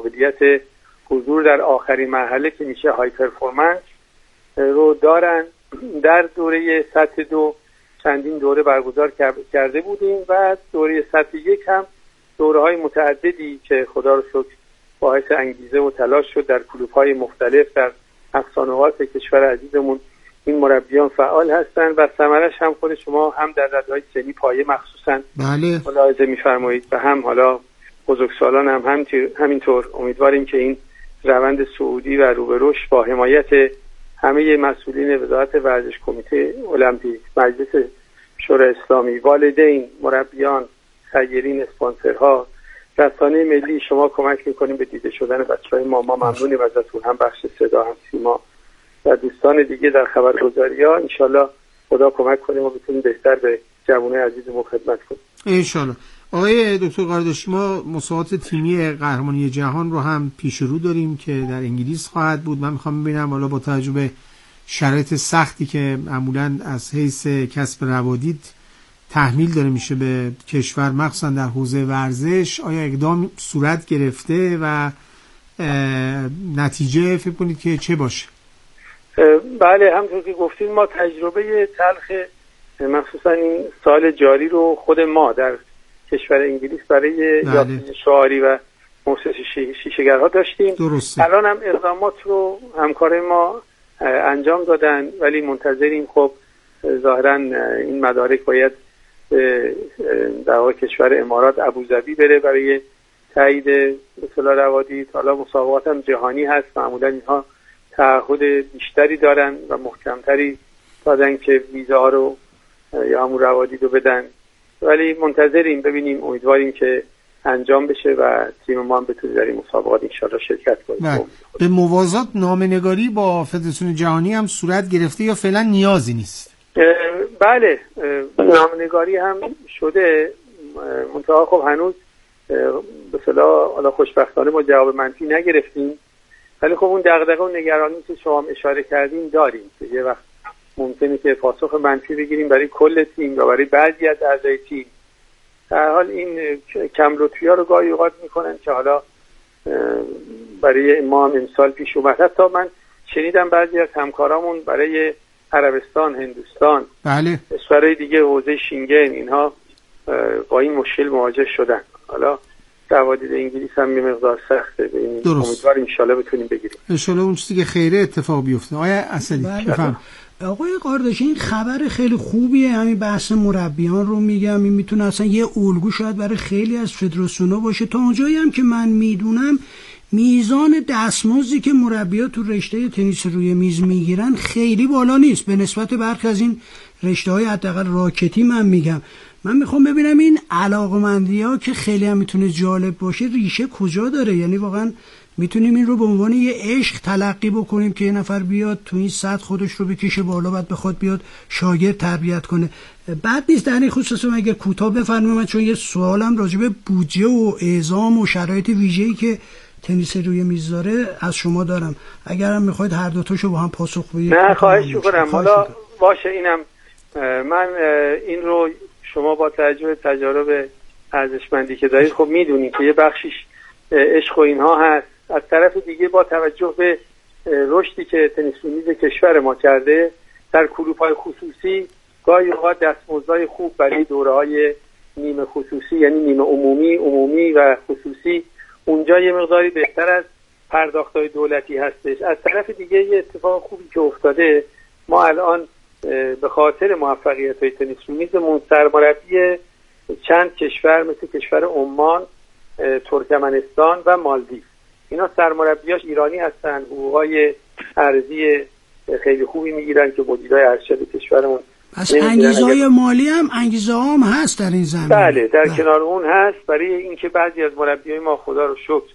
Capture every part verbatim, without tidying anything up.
قابلیت حضور در آخرین مرحله که میشه های پرفورمنس رو دارن. در دوره سطح دو چندین دوره برگزار کرده بودیم و دوره سطح یک هم دوره های متعددی که خدا رو شکر باعث انگیزه و تلاش شد در کلوب‌های مختلف در اقصانوات کشور عزیزمون این مربیان فعال هستن و ثمرش هم خود شما هم در رده‌های سنی پایه مخصوصا بله ملاحظه می‌فرمایید و هم حالا بزرگسالان هم, هم همینطور. امیدواریم که این روند صعودی و رو به رشد با حمایت همه مسئولین وزارت ورزش، کمیته المپیک، مجلس شورای اسلامی، والدین، مربیان، خیرین، اسپانسرها، رسانه ملی شما کمک میکنیم به دیده شدن بچه‌های ما. ما ممنونیم ازتون، هم بخش صدا هم سیما و دوستان دیگه در خبرگزاری‌ها. انشالله خدا کمک کنیم و بتونیم بهتر به جوانای عزیزمون خدمت کنیم انشالله. آقای دکتر قارداشی، ما مسابقات تیمی قهرمانی جهان رو هم پیش رو داریم که در انگلیس خواهد بود. من میخوام ببینم حالا با توجه به شرایط سختی که معمولاً از حیث کسب روادید تحمیل داره میشه به کشور مخصوصا در حوزه ورزش، آیا اقدام صورت گرفته و نتیجه فکر کنید که چه باشه؟ بله، همونطور که گفتید ما تجربه تلخ مخصوصا این سال جاری رو خود ما در کشور انگلیس برای یاسین شعاری و مؤسسه شیشه‌گرها داشتیم. درسته. الان هم اقدامات رو همکار ما انجام دادن ولی منتظریم. خب ظاهرا این مدارک باید در واقع کشور امارات ابوظبی بره برای تایید اصطلاح روادید. حالا مسابقات هم جهانی هست، معمولا اینها تعهد بیشتری دارن و محکمتری دادن که ویزاها رو یا همون روادید رو بدن، ولی منتظریم ببینیم. امیدواریم که انجام بشه و تیم ما هم بتونه در این مسابقات انشالله شرکت کنه. به موازات نامه‌نگاری با فدراسیون جهانی هم صورت گرفته یا فعلا نیازی نیست؟ بله، نامه‌نگاری هم شده، منتها خب هنوز به اصطلاح حالا خوشبختانه ما جواب منفی نگرفتیم، ولی خب اون دغدغه و نگرانی که شما هم اشاره کردیم داریم که یه وقت ممکنه که پاسخ منفی بگیریم برای کل تیم یا برای بعضی از اعضای تیم. در حال این کم لطفی‌ها رو گاهی اوقات میکنن که حالا برای ما هم امسال پیش اومد. حتی من شنیدم بعضی از همکارامون برای عربستان، هندوستان، بله، کشورهای دیگه حوزه شینگن اینها با این مشکل مواجه شدن. حالا روادید انگلیس هم یه مقدار سخته. امیدواریم ان شاءالله بتونیم بگیریم. ان شاءالله اون چیزی که خیره اتفاق بیفته. آیا اصلی بفهم آقای قارداشی، این خبر خیلی خوبیه، همین بحث مربیان رو میگم، این میتونه اصلا یه الگو شاید برای خیلی از فدراسیون‌ها باشه. تا اونجایی هم که من میدونم میزان دستمزدی که مربی‌ها تو رشته تنیس روی میز میگیرن خیلی بالا نیست به نسبت برخی از این رشته‌های حداقل راکتی. من میگم من میخوام ببینم این علاقمندی‌ها که خیلی هم میتونه جالب باشه ریشه کجا داره، یعنی واقعا میتونیم این رو به عنوان یه عشق تلقی بکنیم که یه نفر بیاد تو این سطح خودش رو بکشه بالا بعد بخواد بیاد شاگرد تربیت کنه. بعد نیست در این خصوص اگر کوتاه بفرمایید، من چون یه سوالم راجع به بودجه و اعزام و شرایط ویژه‌ای که تنیس روی میز داره از شما دارم، اگر هم میخواید هر دو تاشو با هم پاسخ بدید. نه خواهش می‌کنم. حالا باشه، اینم من این رو شما با توجه به تجارب ارزشمندی که دارید خب میدونید که یه بخشیش عشق و اینها هست. از طرف دیگه با توجه به رشدی که تنیس روی میز کشور ما کرده در کلوب‌های خصوصی گاهی اوقات دستمزدهای خوب برای دوره‌های نیمه خصوصی یعنی نیمه عمومی، عمومی و خصوصی اونجا یه مقداری بهتر از پرداخت‌های دولتی هستش. از طرف دیگه یه اتفاق خوبی که افتاده، ما الان به خاطر موفقیت‌های تنیس روی میزمون سرمربی چند کشور مثل کشور عمان، ترکمنستان و مالدیو، اینا سرمربیاش ایرانی هستن، حقوقای ارزی خیلی خوبی میگیرن که مدیرای ارشد کشورمون. پس انگیزه‌های مالی هم انگیزه هم هست در این زمینه. بله، در بله. کنار اون هست برای اینکه بعضی از مربیای ما خدا رو شکر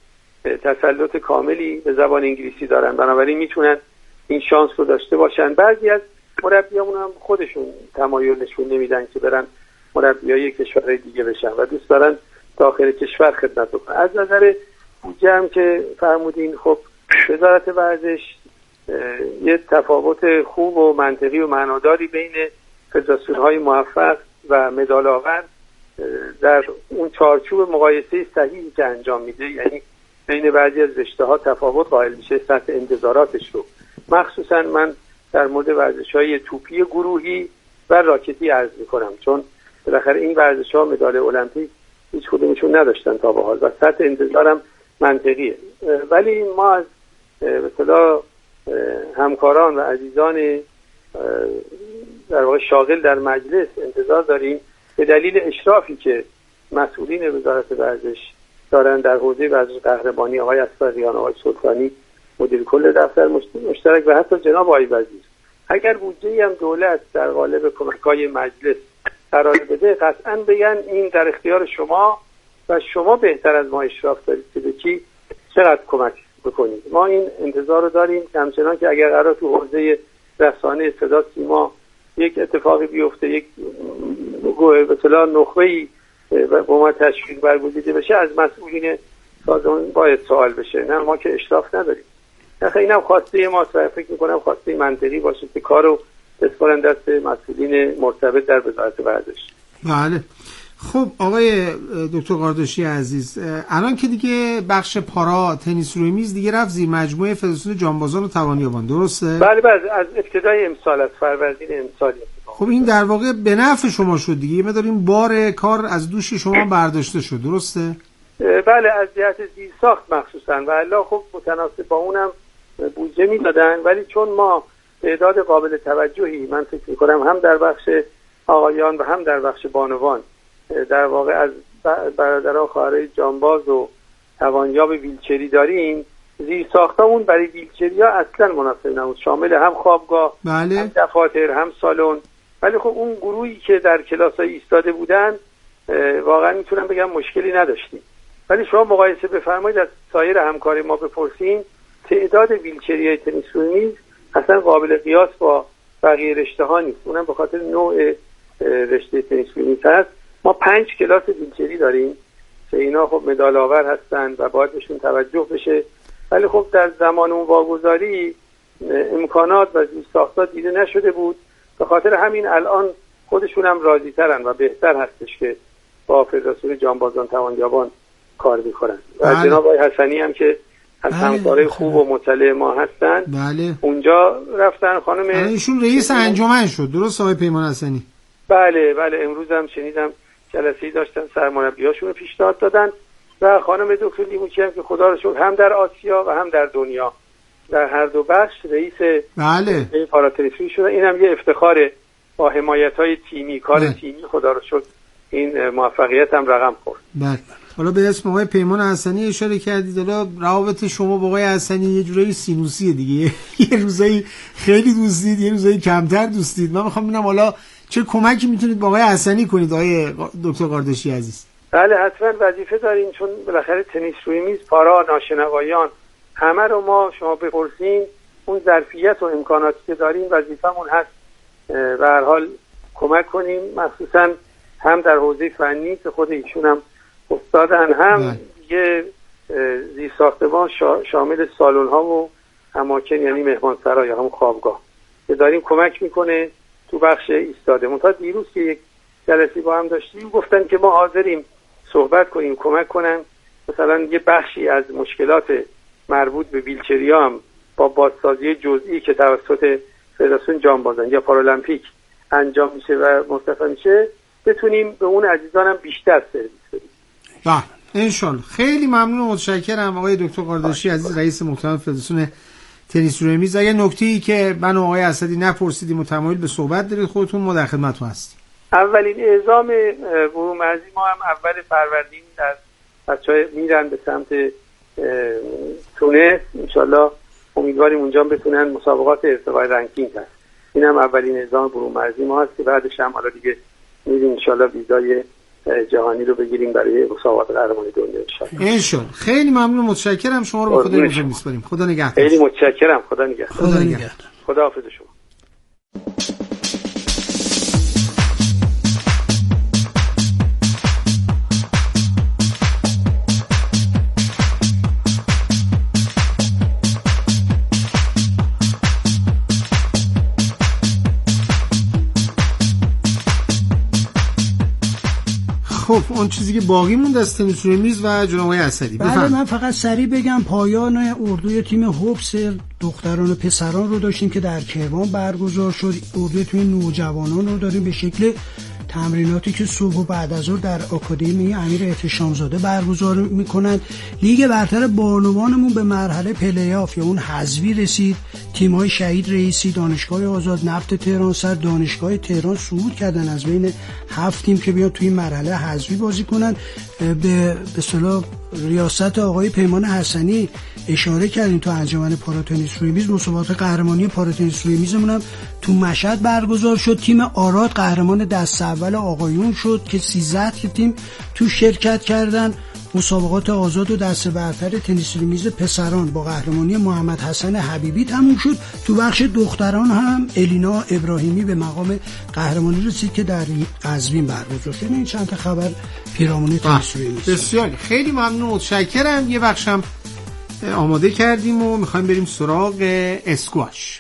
تسلط کاملی به زبان انگلیسی دارن، بنابراین میتونن این شانس رو داشته باشن. بعضی از مربیامون هم خودشون تمایل نشون نمیدن که برن مربیای کشورهای دیگه بشن و دوست دارن داخل کشور خدمت بکنن. از نظر بودجه هم که فرمودین، خب وزارت ورزش یه تفاوت خوب و منطقی و معناداری بین فدراسیون‌های موفق و مدال آور در اون چارچوب مقایسه صحیحی که انجام میده، یعنی بین بعضی از رشته‌ها تفاوت قائل میشه سطح انتظاراتش رو. مخصوصا من در مورد ورزش‌های توپی گروهی و راکتی عرض می‌کنم، چون بالاخره این ورزش‌ها مدال المپیک هیچ کدومشون نداشتن تا به حال و سطح انتظارم منطقیه. ولی ما از به اصطلاح همکاران و عزیزان در واقع شاغل در مجلس انتظار داریم به دلیل اشرافی که مسئولین وزارت ورزش دارن در حوزه ورزش قهرمانی، آقای اصفهانی، آقای سلطانی مدیر کل دفتر مشترک و حتی جناب آقای وزیر، اگر بودجه‌ای هم دولت در قالب کمک‌های مجلس قرار بده قطعاً بگن این در اختیار شما و شما بهتر از ما اشراف دارید که به کی چقدر کمک بکنید. ما این انتظار رو داریم که همچنان که اگر قرار تو حوزه رسانه صدا سیما یک اتفاقی بیفته، یک به اصطلاح نخبه‌ای با ما تشویق برگزیده بشه، از مسئولین سازمان باید سوال بشه، نه ما که اشراف نداریم. نخیر اینم خواسته ماست و فکر میکنم خواسته منطقی باشه که کارو بسپارن دست مسئولین مرتبط در وزارت ورزش. بله. خب آقای دکتر قاردشی عزیز، الان که دیگه بخش پارا تنیس روی میز دیگه رفت زیر مجموعه فدراسیون جانبازان و توانیابان، درسته؟ بله بله، از ابتدای امسال، از فروردین امسال. خب این در واقع به نفع شما شد دیگه، ما داریم بار کار از دوش شما برداشته شد، درسته؟ بله، از جهت زیرساخت مخصوصا و الا خب متناسب با اونم بودجه میدادن، ولی چون ما تعداد قابل توجهی من فکر میکنم هم در بخش آقایان و هم در بخش بانوان در واقع از برادران خواهرای جانباز و توانیاب ویلچری داریم، زیرساختمون برای ویلچری ها اصلا مناسب نبود، شامل هم خوابگاه، بله. هم دفاتر، هم سالن. ولی خب اون گروهی که در کلاس‌های ایستاده بودن واقعا میتونم بگم مشکلی نداشتیم. ولی شما مقایسه بفرمایید از سایر همکاری ما بپرسین، تعداد ویلچری‌های تنیس روی میز اصلا قابل قیاس با بقیه رشته‌ها نیست. اونم به خاطر نوع رشته تنیس روی میز هست. ما پنج کلاس ویلچری داریم که اینا خب مدال آور هستن و باید بهشون توجه بشه، ولی خب در زمان اون واگذاری امکانات و زیرساخت‌ها دیده نشده بود. به خاطر همین الان خودشون هم راضی ترن و بهتر هستش که با فدراسیون جانبازان توانیابان کار میکنن. و بله. جناب آقای حسنی هم که از بله. همکارای خوب و مطلع ما هستن، بله. اونجا رفتن. خانم ایشون رئیس انجمن شد، درست آقای پیمان حسنی؟ بله بله، امروز هم شنیدم جلسه‌ای داشتن، سرمربیاشون رو پیشنهاد دادن و خانم دکتر لیموچی هم که خدا رو شکر هم در آسیا و هم در دنیا در هر دو بخش رئیس بله پاراتنیسری شده. این هم یه افتخاره با حمایت‌های تیمی، کار بله. تیمی خدا رو شکر این موفقیت هم رقم خورد. بله. حالا به اسم آقای پیمان حسنی اشاره کردید، حالا روابط شما با آقای حسنی یه جورایی سینوسیه دیگه، یه روزایی خیلی دوستید، یه روزایی کمتر دوستید. من میخوام ببینم حالا چه کمکی میتونید با آقای حسنی کنید آقای دکتر قاردشی عزیز؟ بله حتما وظیفه داریم، چون بالاخره تنیس روی میز، پارا، ناشنوایان همه رو ما شما بپرسین اون ظرفیت و امکاناتی که داریم وظیفمون هست به هر حال کمک کنیم، مخصوصا هم در حوزه فنی که خود ایشون هم استادن، هم دیگه زیر ساختمان شامل سالن ها و اماکن یعنی مهمانسرا یا هم خوابگاه که داریم کمک میکنه تو بخش ایستاده. منتها دیروز که یک جلسه با هم داشتیم گفتن که ما حاضریم صحبت کنیم، کمک کنن، مثلا یه بخشی از مشکلات مربوط به ویلچریا هم با بازسازی جزئی که توسط فدراسیون جانبازان یا پارالمپیک انجام میشه و مصرف میشه بتونیم به اون عزیزانم بیشتر سرویس بدیم. بله انشالله. خیلی ممنون و متشکرم آقای دکتر قاردشی عزیز، رئیس محترم فدراسیون تنیس روی میز. اگه نکته‌ای که من و آقای اسدی نپرسیدیم متمایل به صحبت دارید خودتون، ما در خدمتتون هستیم. اولین اعزام بروم مرزی ما هم اول فروردین در بچه‌ها میرن به سمت تونس، انشالله امیدواریم اونجا بتونن مسابقات ارتقای رنکینگ هست. این هم اولین اعزام بروم مرزی ما هست که بعدش هم حالا دیگه میریم انشالله ویزای جهانی رو بگیریم برای مسابقات قهرمانی دنیا انشالله. انشالله. خیلی ممنون، متشکرم. شما رو به خدا نگهدار می‌سپاریم. خدا نگهدار. خیلی متشکرم. خدا نگهدار. خدا نگهدار. خداحافظ شما. خب خب اون چیزی که باقی موند از تنیس روی میز و جناب آقای اسدی. بله من فقط سریع بگم پایان اردوی تیم هوبس دختران و پسران رو داشتیم که در کرمان برگزار شد. اردوی تیم نوجوانان رو داریم به شکل تمریناتی که صبح و بعد از ظهر در آکادمی امیر احتشامزاده برگزار میکنند. لیگ برتر بانوانمون به مرحله پلی آف یا اون حذفی رسید. تیم‌های شهید رئیسی، دانشگاه آزاد، نفت تهران سر، دانشگاه تهران صعود کردن از بین هفت تیم که بیان توی مرحله حذفی بازی کنن. به به اصطلاح ریاست آقای پیمان حسنی اشاره کردیم تو انجمن پاراتنیس روی میز. مسابقات قهرمانی پاراتنیس روی میزمون هم تو مشهد برگزار شد. تیم آراد قهرمان دست اول آقایون شد که سیزده تیم تو شرکت کردن. مسابقات آزاد و دست برتر تنیس روی میز پسران با قهرمانی محمد حسن حبیبی تموم شد. تو بخش دختران هم الینا ابراهیمی به مقام قهرمانی رسید که در قزوین برگزار شد. این چند تا خبر پیرامون تنیس روی میز. بسیار خیلی ممنون، متشکرم. یه بخشم آماده کردیم و میخوایم بریم سراغ اسکواش.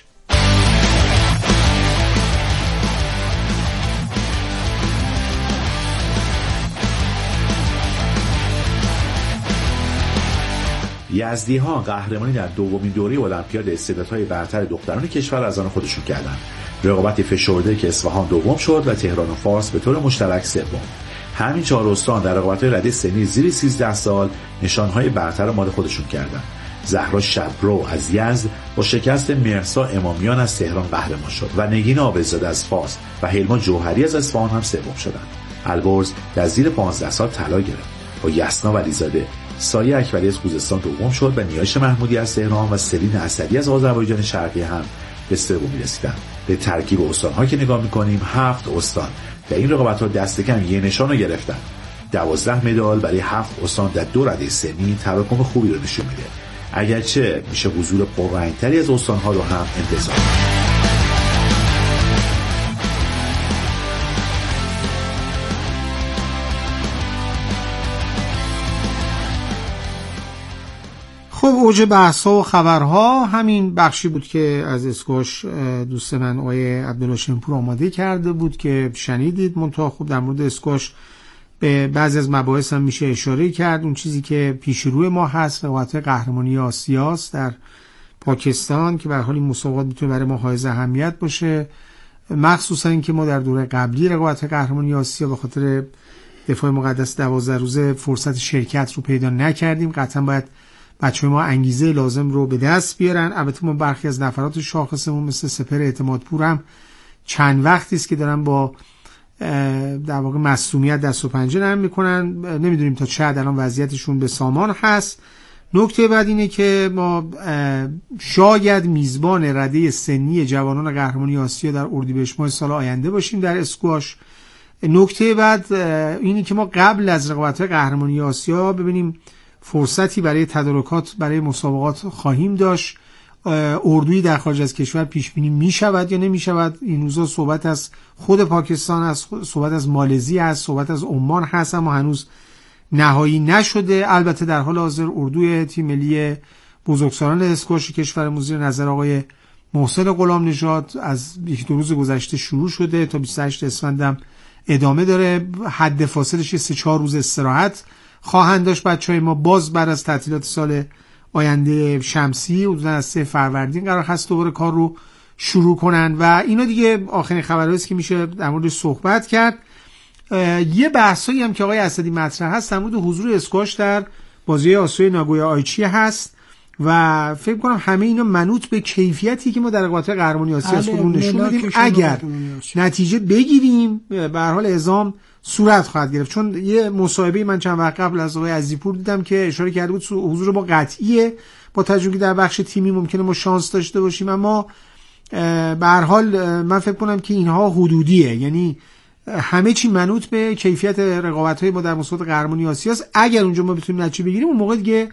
یزدی‌ها قهرمانی در دومین دوره المپیاد استعدادهای برتر دختران کشور از آن خودشون کردند. رقابتی فشرده که اصفهان دوم شد و تهران و فارس به طور مشترک سوم. همین چهار استان در رقابت‌های رده سنی زیر سیزده سال نشانهای برتر مال خودشون کردند. زهرا شبرو از یزد با شکست مهرسا امامیان از تهران قهرمان شد و نگین عابدزاده از فارس و هیلما جوهری از اصفهان هم سوم شدند. البرز در زیر پانزده سال طلا گرفت. با یسنا ولیزاده، سایه اکبری از خوزستان دوم شد و نیایش محمودی از تهران و سلین اسدی از آذربایجان شرقی هم به سومی رسیدند. به ترکیب استان‌ها که نگاه می‌کنیم، هفت استان در این رقابت‌ها دست کم یک نشان رو گرفتن. دوازده مدال برای هفت استان در دو رده سنی تراکم خوبی رو نشون میده. اگرچه میشه حضور پررنگ‌تری از استان‌ها رو هم انتظار کرد. خب اوج بحث‌ها و خبرها همین بخشی بود که از اسکواش دوست من آقای عبدالله شمپور آماده کرده بود که شنیدید. منتها خب در مورد اسکواش به بعضی از مباحث هم میشه اشاره کرد. اون چیزی که پیش روی ما هست رقابت قهرمانی آسیاست در پاکستان که به هر حال این مسابقات میتونه برای ما حائز اهمیت باشه، مخصوصا اینکه ما در دوره قبلی رقابت قهرمانی آسیا به خاطر دفاع مقدس دوازده روزه فرصت شرکت رو پیدا نکردیم. قطعا باید بچه ما انگیزه لازم رو به دست بیارن. البته ما برخی از نفرات شاخصمون مثل سپر اعتمادپور هم چند وقتی است که دارن با در واقع معصومیت دست و پنجه نرم میکنن. نمیدونیم تا چه حد الان وضعیتشون به سامان هست. نکته بعد اینه که ما شاید میزبان رده سنی جوانان قهرمانی آسیا در اردیبهشت ماه سال آینده باشیم در اسکواش. نکته بعد اینه که ما قبل از رقابت قهرمانی آسیا ببینیم فرصتی برای تدارکات برای مسابقات خواهیم داشت. اردویی در خارج از کشور پیش بینی می شود یا نمی شود. این روزا صحبت از خود پاکستان است، صحبت از مالزی است، صحبت از عمان هست، اما هنوز نهایی نشده. البته در حال حاضر اردوی تیم ملی بزرگسالان اسکواش کشورمون زیر نظر آقای محسن غلام نژاد از یک دو روز گذشته شروع شده تا بیست و هشتم اسفند ادامه داره. حد فاصلش سه چهار روز استراحت خواهند داشت بچهای ما. باز بعد از تعطیلات سال آینده شمسی حدوداً از سه فروردین قرار هست دوباره کار رو شروع کنن و اینا دیگه آخرین خبرهایی است که میشه در موردش صحبت کرد. یه بحثایی هم که آقای اسدی مطرح هست در مورد حضور اسکواش در بازی آسیای ناگویا آیچی هست و فکر کنم همه اینا منوط به کیفیتی که ما در رقابت قهرمانی آسیا خودمون نشون بدیم. اگر نتیجه بگیریم به هر حال اعزام صورت خواهد گرفت. چون یه مصاحبه من چند وقت قبل از آقای عزیزپور دیدم که اشاره کرده بود حضور ما قطعیه، با توجه که در بخش تیمی ممکنه ما شانس داشته باشیم، اما به هر حال من فکر کنم که اینها حدودیه. یعنی همه چی منوط به کیفیت رقابت‌های ما در مسابقات قهرمانی آسیا است. اگر اونجا ما بتونیم نتیجه بگیریم اون موقع دیگه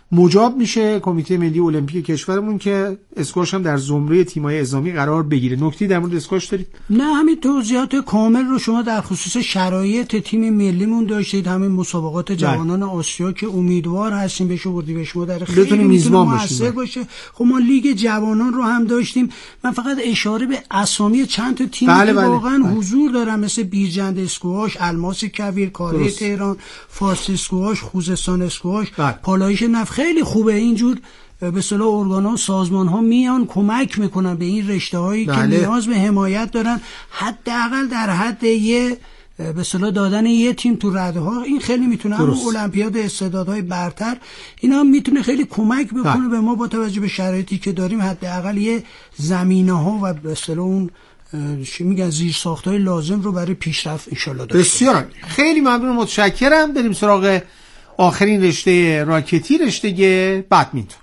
مجاب میشه کمیته ملی المپیک کشورمون که اسکواش هم در زمره تیم‌های اعزامی قرار بگیره. نکته در مورد اسکواش دارید؟ نه، همین توضیحات کامل رو شما در خصوص شرایط تیم ملیمون داشتید، همین مسابقات جوانان آسیا که امیدوار هستیم بشه اردیبهشت ماه در خیلی میتونه موثر باشه. خب ما لیگ جوانان رو هم داشتیم. من فقط اشاره به اسامی چند تا تیم بله که بله واقعا بله. حضور دارن، مثل بیرجند اسکواش، الماس کویر، کاره تهران، فارس اسکواش، خوزستان اسکواش، پالایش نفت. خیلی خوبه اینجور به اصطلاح ارگان‌ها و سازمان‌ها میان کمک میکنن به این رشته‌هایی بله. که نیاز به حمایت دارن، حداقل در حد یه به اصطلاح دادن یه تیم تو رده‌ها. این خیلی میتونه هم المپیاد استعدادهای برتر اینا میتونه خیلی کمک بکنه به ما با توجه به شرایطی که داریم، حداقل یه زمینه‌ها و به اصطلاح اون چی میگن زیر ساختای لازم رو برای پیشرفت ان شاءالله داشته. بسیار خیلی ممنون، متشکرم. بریم سراغ آخرین رشته راکتی، رشته بدمینتون.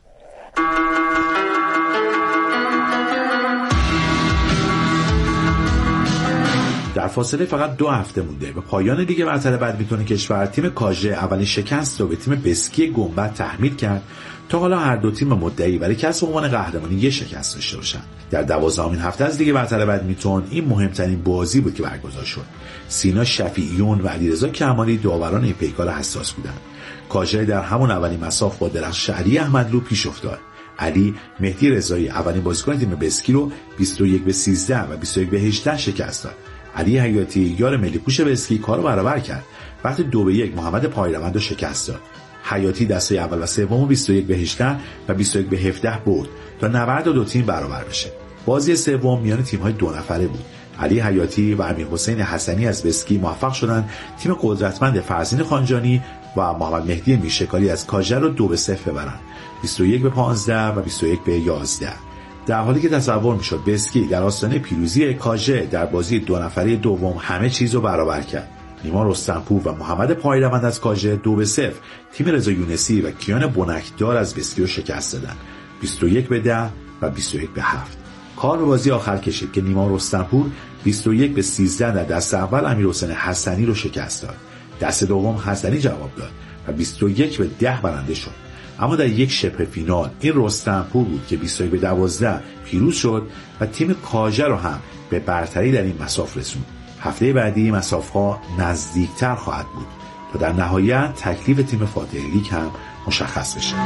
در فاصله فقط دو هفته مونده به پایان لیگ برتر بدمینتون کشور، تیم کاژه اولین شکست رو به تیم بسکی گنبد تحمیل کرد. تا حالا هر دو تیم مدعی برای کسب عنوان قهرمانی یک شکست داشته باشند. در دوازدهمین هفته از لیگ برتر بدمینتون این مهمترین بازی بود که برگزار شد. سینا شفیعیون و علیرضا کمالی داوران این پیکار حساس بودند. کاژه در همون اولین مساف با درخش علی احمدلو پیش افتاد. علی مهدی رضایی اولین بازیکن تیم بسکی رو بیست و یک به سیزده و بیست و یک به هجده شکست داد. علی حیاتی یار ملی پوش بسکی کارو برابر کرد. وقتی دو به یک محمد پایروند رو شکست داد. حیاتی دسته اول و سوم بیست و یک به هجده و بیست و یک به هفده برد تا نبرد دو تیم برابر بشه. بازی سوم میان تیم‌های دو نفره بود. علی حیاتی و امیرحسین حسنی از بسکی موفق شدند تیم قدرتمند فرزین خانجانی و محمد مهدی میرشکاری از کاژه رو دو به صفر ببرند. بیست و یک به پانزده و بیست و یک به یازده. در حالی که تصور میشد بسکی در آستانه پیروزی، کاژه در بازی دو نفره دوم همه چیز رو برابر کرد. نیما رستمپور و محمد پایروند از کاژه دو به صفر تیم رضا یونسی و کیان بنکدار از بسکی رو شکست دادند. بیست و یک به ده و بیست و یک به هفت. کار به بازی آخر کشید که نیما رستمپور بیست و یک به سیزده در دست اول امیرحسین حسنی رو شکست داد. دست دوم حسنی جواب داد و بیست و یک به ده برنده شد. اما در یک شبه فینال این رستمپور بود که بیست و یک به دوازده پیروز شد و تیم کاژه رو هم به برتری در این مساف رسوند. هفته بعدی مساف‌ها نزدیکتر خواهد بود تا در نهایت تکلیف تیم فاتح لیگ هم مشخص بشه.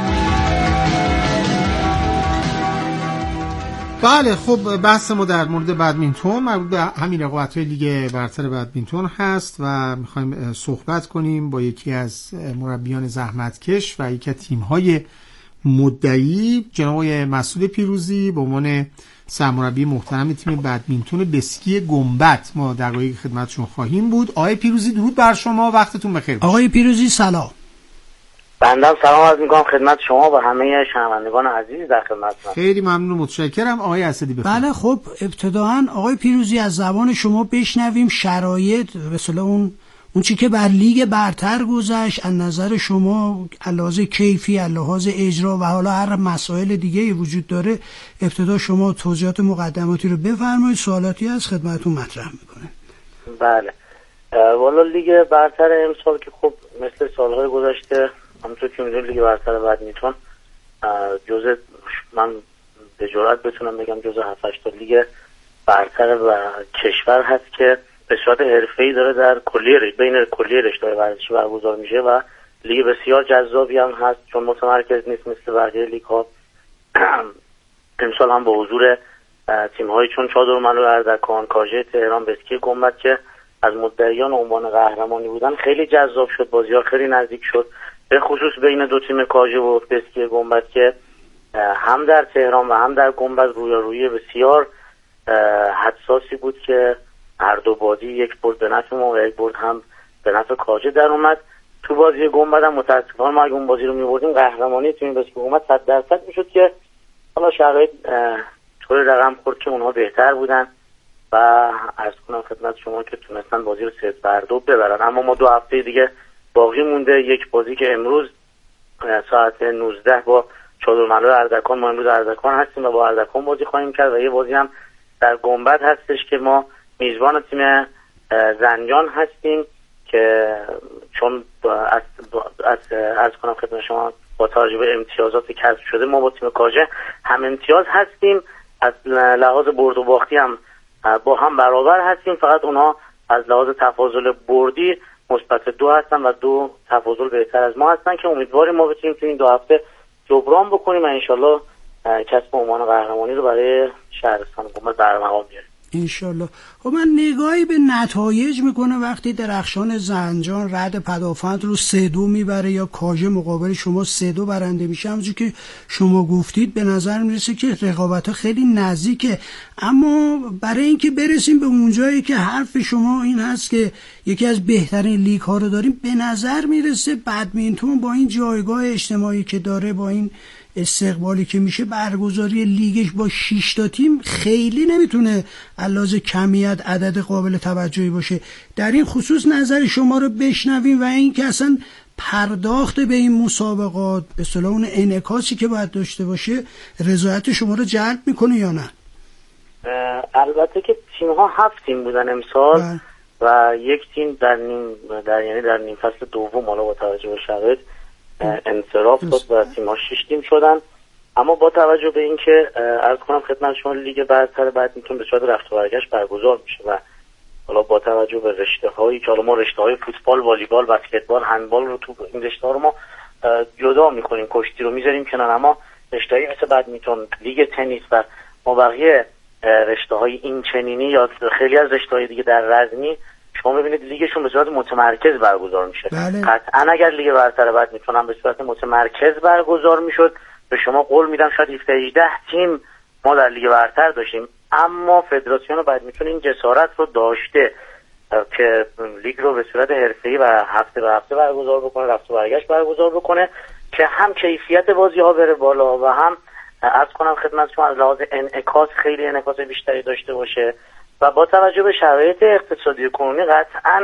بله خب بحث ما در مورد بدمینتون مربوط به همین رقابت‌های لیگ برتر بدمینتون هست و می‌خوایم صحبت کنیم با یکی از مربیان زحمتکش و یکی از تیم‌های مدعی، جناب آقای مسعود پیروزی به عنوان سرمربی محترم تیم بدمینتون بسکی گنبد. ما دقایق خدمتشون خواهیم بود. آقای پیروزی درود بر شما، وقتتون بخیر. آقای پیروزی سلام. بنده سلام عرض می‌کنم خدمت شما و همه شنوندگان عزیز در خدمتتون. خیلی ممنون و متشکرم. آقای اسدی بفرمایید. بله خب ابتداً آقای پیروزی از زبان شما بشنویم شرایط به اصطلاح اون اون چی که بر لیگ برتر گذشت از نظر شما، لحاظ کیفی، لحاظ اجرا و حالا هر مسائل دیگه وجود داره. ابتدا شما توضیحات مقدماتی رو بفرمایید، سوالاتی از خدمتتون مطرح میکنه. بله والا لیگ برتر امسال که خب مثل سالهای گذشته همونطور که میدونید لیگ برتر بدمینتون جزء، من به جرئت بتونم بگم جزء هفت هشت تا لیگ برتر و کشور هست که به صورت حرفه‌ای داره در کلیه بین کلیه رشته‌های ورزشی برگزار میشه و لیگ بسیار جذابی هم هست چون متمرکز نیست مثل بقیه لیگ‌ها. امسال هم با حضور تیم‌هایی چون چادرملو اردکان، کاژه تهران، بسکی گنبد که از مدعیان عنوان قهرمانی بودن خیلی جذاب شد، بازی‌ها خیلی نزدیک شد، به خصوص بین دو تیم کاژه و بسکی گنبد که هم در تهران و هم در گنبد رویارویی بسیار حساسی بود که هر دو بازی یک برد به نفع ما و یک برد هم به نفع کاژه در اومد. تو بازی گنبد هم متاسفانه ما اگه اون بازی رو می‌بردیم قهرمانی تیم بسکی گنبد صد درصد میشد که حالا شرایط طوری رقم خورد که اونها بهتر بودن و عرض کنم خدمت شما که تونستن بازی رو سه بر دو ببرن. اما ما دو هفته دیگه باقی مونده، یک بازی که امروز ساعت نوزده با چادرملو اردکان، ما امروز اردکان هستیم و با اردکان بازی خواهیم کرد و یه بازی هم در گنبد هستش که ما میزبان تیم زنجان هستیم که چون از از از کنم خدمت شما با توجه به امتیازات کسب شده ما با تیم کاژه هم امتیاز هستیم، از لحاظ برد و باختی هم با هم برابر هستیم، فقط اونها از لحاظ تفاضل بردی مثبت دو هستن و دو تفاضل بهتر از ما هستن که امیدواریم ما بتونیم تو این دو هفته جبران بکنیم و انشالله کسب عنوان قهرمانی رو برای شهرستان گمرد برمقام بیاریم انشالله. خب من نگاهی به نتایج میکنه وقتی درخشان زنجان رد پدافند رو سه دو میبره یا کاژه مقابل شما سه دو برنده میشه، همونجوری که شما گفتید به نظر میرسه که رقابت ها خیلی نزدیکه. اما برای اینکه برسیم به اونجایی که حرف شما این هست که یکی از بهترین لیگ ها رو داریم، به نظر میرسه بدمینتون با این جایگاه اجتماعی که داره، با این استقبالی که میشه، برگزاری لیگش با شش تا تیم خیلی نمیتونه علاوه کمیت عدد قابل توجهی باشه. در این خصوص نظر شما رو بشنویم و این که اصلا پرداخت به این مسابقات به اصطلاح اون انعکاسی که باید داشته باشه رضایت شما رو جلب میکنه یا نه؟ البته که تیم ها هفت تیم بودن امسال بله. و یک تیم در نیم در یعنی در نیم فصل دوم حالا با توجه به شرایط انصراف داد و تیم‌ها شش تیم شدن. اما با توجه به اینکه عرض کنم خدمت شما لیگ برتر بدمینتون به صورت رفت و برگشت برگزار میشه و حالا با توجه به رشته‌هایی که حالا ما رشته‌های فوتبال، والیبال، بسکتبال، هندبال رو تو این رشته‌ها رو ما جدا می‌کنیم، کشتی رو می‌ذاریم کنار، اما رشته‌ای مثل بدمینتون، لیگ تنیس و ما بقیه رشته‌های این چنینی یا خیلی از رشته‌های دیگه در رزمی شما ببینید لیگشون به صورت متمرکز برگزار میشه. بله. قطعا اگر لیگ برتر بعد میتونم به صورت متمرکز برگزار میشد به شما قول میدم شاید هفده هجده تیم ما در لیگ برتر داشتیم، اما فدراسیون بعد میتونه این جسارت رو داشته که لیگ رو به صورت حرفه‌ای و هفته به هفته برگزار بکنه، رفت و برگشت برگزار بکنه که هم کیفیت بازی ها بره بالا و هم عرض کنم خدمت شما از لحاظ انعکاس خیلی انعکاس بیشتری داشته باشه و با توجه به شرایط اقتصادی کنونی قطعا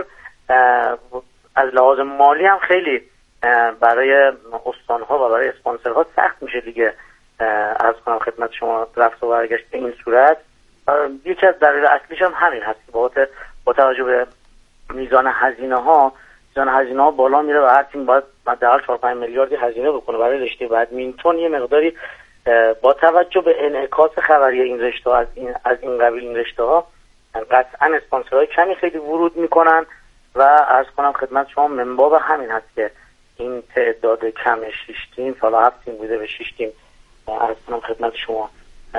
از لحاظ مالی هم خیلی برای استانها و برای اسپانسرها سخت میشه دیگه عرض کنم خدمت شما رفت و برگشت به این صورت. یکی از دلایل اصلیش هم همین هست که با توجه به میزان هزینه ها میزان هزینه ها بالا میره و هر تیم باید حداقل چهار پنج میلیاردی هزینه بکنه برای رشته بدمینتون. یه مقداری با توجه به انعکاس خبری این رشته ها از این از این قبیل این رشته ها قطعا اسپانسرهای کمی خیلی ورود میکنن و عرض کنم خدمت شما منباب همین هست که این تعداد کم شش تیم، حالا هفت تیم بوده به شش تیم عرض کنم خدمت شما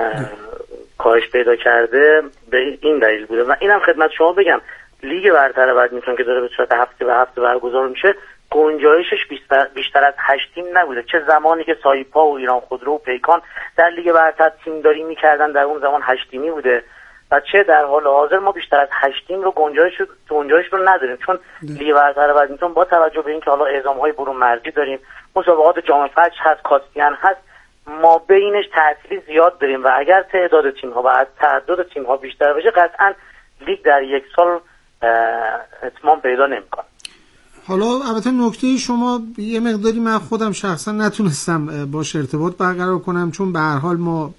کاهش پیدا کرده به این دلیل بوده. و اینم خدمت شما بگم لیگ برتر بدمینتون که داره به صورت هفته به هفته برگزار میشه گنجایشش بیشتر, بیشتر از هشت تیم نبوده. چه زمانی که سایپا و ایران خودرو و پیکان در لیگ برتر تیم داری میکردن در اون زمان هشت تیمی بوده و چه در حال حاضر ما بیشتر از هشت تیم رو گنجایش گنجایش رو نداریم، چون لیگ برتر بدمینتون با توجه به اینکه حالا اعزام‌های برون مرزی داریم، مسابقات جام فجر هست، کاستیان هست، ما بینش تعطیلی زیاد داریم و اگر تعداد تیم‌ها و تعداد تیم‌ها بیشتر بشه قطعاً لیگ در یک سال اتمام پیدا نمی‌کنه. حالا البته نکته شما یه مقداری من خودم شخصا نتونستم باش ارتباط برقرار کنم، چون به هر حال ما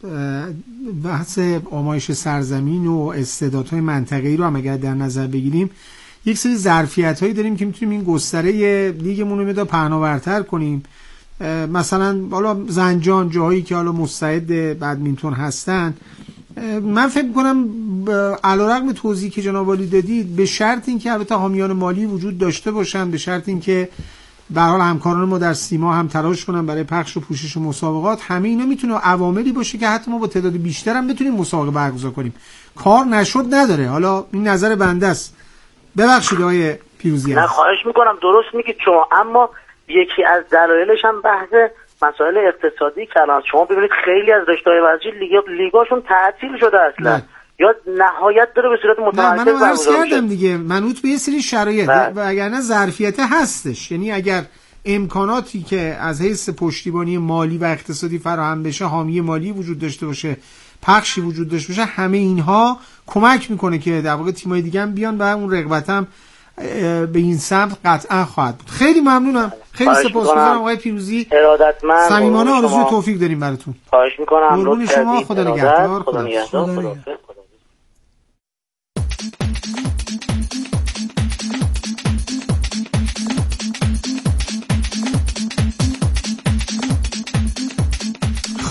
بحث آمایش سرزمین و استعدادهای منطقه‌ای رو هم اگر در نظر بگیریم یک سری ظرفیت‌هایی داریم که میتونیم این گستره لیگمون رو مقدار پهناورتر کنیم. مثلا حالا زنجان جاهایی که حالا مستعد بدمینتون هستن، من فکر کنم علیرغم توضیحی که جناب عالی دادید به شرط اینکه البته حامیان مالی وجود داشته باشن، به شرط اینکه به هر حال همکاران ما در سیما هم تلاش کنن برای پخش و پوشش مسابقات، همه اینا میتونه عواملی باشه که حتی ما با تعداد بیشتر هم بتونیم مسابقه برگزار کنیم. کار نشد نداره. حالا این نظر بنده است. ببخشید آقای پیروزی. نه خواهش میکنم، درست میگید شما، اما یکی از دلایلش هم بحث مسائل اقتصادی که الان شما ببینید خیلی از رشته‌های ورزشی لیگ لیگاشون تعطیل شده اصلا نه. یا نهایت داره به صورت متمرکز برگزار میشه. من عرض کردم دیگه منوط به یه سری شرایط و اگر نه ظرفیت هستش، یعنی اگر امکاناتی که از حیث پشتیبانی مالی و اقتصادی فراهم بشه، حامی مالی وجود داشته باشه، پخشی وجود داشته باشه، همه اینها کمک میکنه که در واقع تیم‌های دیگه هم بیان و اون رغبت هم به این سمت قطعا خواهد بود. خیلی ممنونم، خیلی سپاسگزارم آقای پیروزی. ارادتمند، صمیمانه آرزوی توفیق داریم براتون. خواهش میکنم. قربون شما، خدا نگهدار. خدا نگهدار.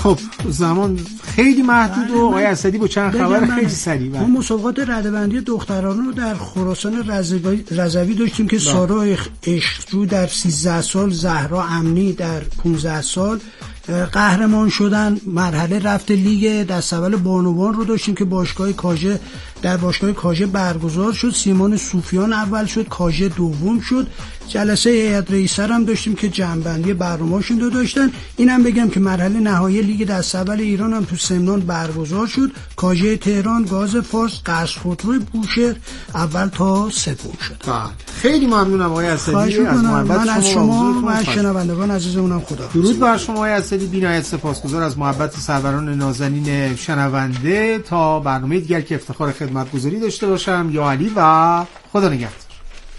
خب زمان خیلی محدود و آقای اسدی با چند خبر خیلی سریع. ما مسابقات رده‌بندی دختران رو در خراسان رضوی داشتیم که سارا عشقجو در سیزده سال، زهرا امنی در پانزده سال قهرمان شدن. مرحله رفت لیگ دست اول بانوان رو داشتیم که باشگاه کاژه در باشگاه کاژه برگزار شد. سیمان صوفیان اول شد، کاژه دوم شد. جلسه هیئت رئیسه هم داشتیم که جمع‌بندی برنامه‌شون رو داشتن. اینم بگم که مرحله نهایی لیگ دست اول ایران هم تو سمنان برگزار شد. کاژه تهران، گاز فارس، قصر خودروی بوشهر اول تا سوم شد. خیلی ممنونم آقای اسدی از محبت من شما و شنوندگان عزیزمونم خدا. درود بر شما آقای اسدی، بی‌نهایت سپاسگزار از محبت سروران نازنین شنونده. تا برنامه دیگر که افتخار خدمتگزاری داشته باشم، یا علی و خدا نگهدار.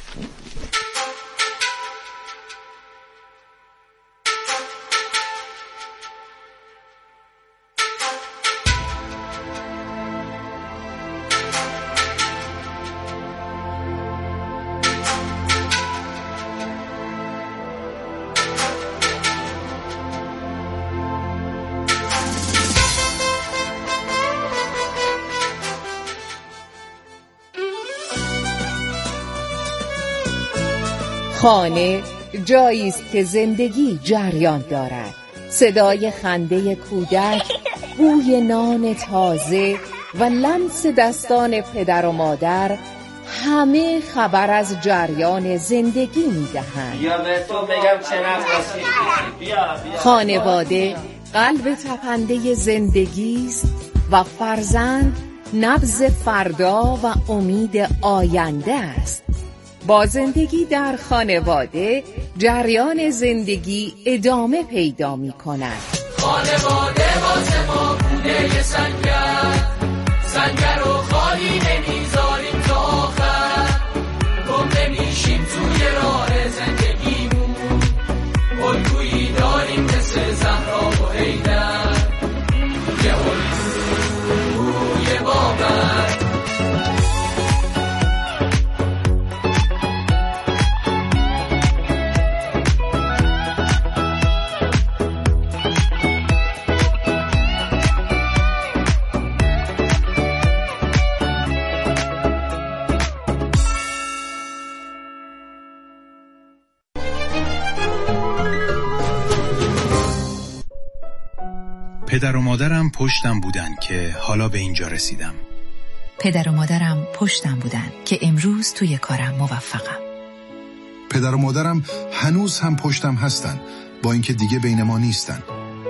خانه جایی است که زندگی جریان دارد. صدای خنده کودک، بوی نان تازه و لمس دستان پدر و مادر همه خبر از جریان زندگی می‌دهند. بیا به تو بگم چه نفسی. بیا بیا. خانواده قلب تپنده زندگی است و فرزند نبض فردا و امید آینده است. با زندگی در خانواده جریان زندگی ادامه پیدا می کند. خانواده واسه ما بوده سنگر، سنگر رو خالی نمیذاریم تا آخر، گم نمیشیم توی راه زندگیمون، الگویی داریم مثل زهرا و حیدر، یه الگوی باور. پدر و مادرم پشتم بودن که حالا به اینجا رسیدم. پدر و مادرم پشتم بودن که امروز توی کارم موفقم. پدر و مادرم هنوز هم پشتم هستن با اینکه دیگه بین ما نیستن.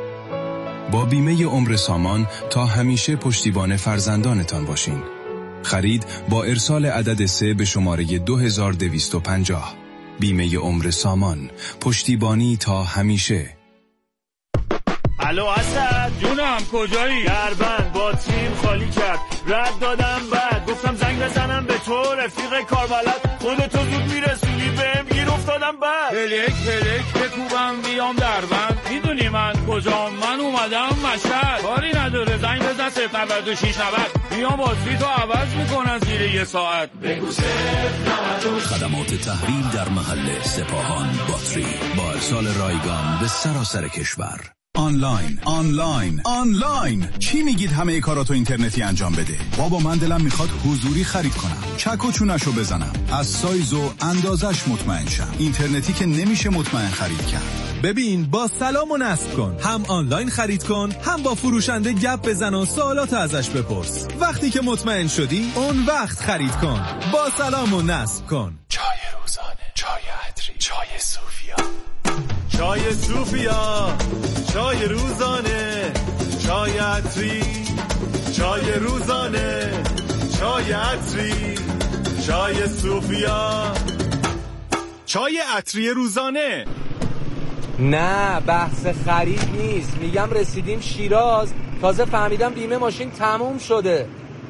با بیمه عمر سامان تا همیشه پشتیبان فرزندانتان باشین. خرید با ارسال عدد سه به شماره دو هزار و دویست و پنجاه. بیمه عمر سامان، پشتیبانی تا همیشه. الو اسد جونم، کجایی؟ دربند باتریم خالی کرد، رد دادم بعد گفتم زنگ بزنم به تو رفیق کاربلد، خودتو زود میرسونی بهم گیر افتادم بعد پلک پلک بکوبم بیام دربند، میدونی من کجام؟ من اومدم مشهد، کاری نداره زنگ بزن صفر نود و شش نود، میام باتری تو عوض میکنن زیر یه ساعت. بگو صفر خدمات تحویل در محل سپاهان باتری با ارسال رایگان به سراسر کشور. آنلاین آنلاین آنلاین چی میگید همه کاراتو اینترنتی انجام بده؟ بابا من دلم میخواد حضوری خرید کنم، چک و چونشو بزنم، از سایز و اندازش مطمئن شم. اینترنتی که نمیشه مطمئن خرید کرد. ببین با سلام و نصب کن، هم آنلاین خرید کن، هم با فروشنده گپ بزن و سوالات ازش بپرس. وقتی که مطمئن شدی اون وقت خرید کن. با سلام و نصب کن. چای روزانه، چای عطری، چای صوفیا، چای صوفیا، چای روزانه، چای عطری، چای روزانه، چای عطری، چای صوفیا، چای عطری روزانه. نه بحث خرید نیست، میگم رسیدیم شیراز، تازه فهمیدم بیمه ماشین تموم شده.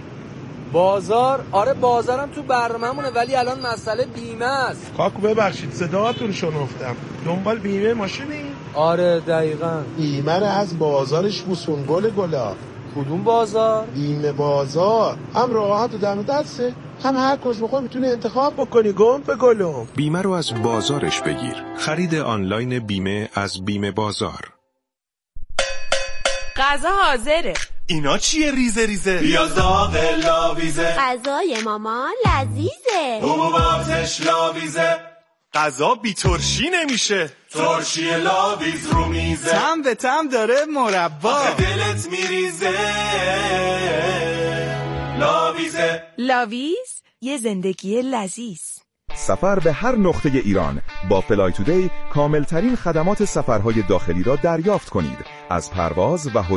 بازار، آره بازارم تو برنامه‌مونه ولی الان مسئله بیمه است. کاکو ببخشید صداتون شنفتم، دنبال بیمه ماشینی؟ آره دقیقاً. بیمه رو از بازارش بوسون گل گلا. کدوم بازار؟ بیمه بازار، هم راحت و دم دسته، هم هر کجا بخوای میتونی انتخاب بکنی. گم به گلم. بیمه رو از بازارش بگیر. خرید آنلاین بیمه از بیمه بازار. غذا حاضره. اینا چیه ریزه ریزه؟ پیاز داغ لاویزه. غذای مامان لذیذه. حبوباتش لاویزه. غذا بی ترشی نمیشه. ترشی لاویز رو میزه. تم به تم داره مربا. دلت میریزه. لاویزه. لاویز یه زندگی لذیذ. سفر به هر نقطه ایران با فلای تودی کاملترین خدمات سفرهای داخلی را دریافت کنید. از پرواز و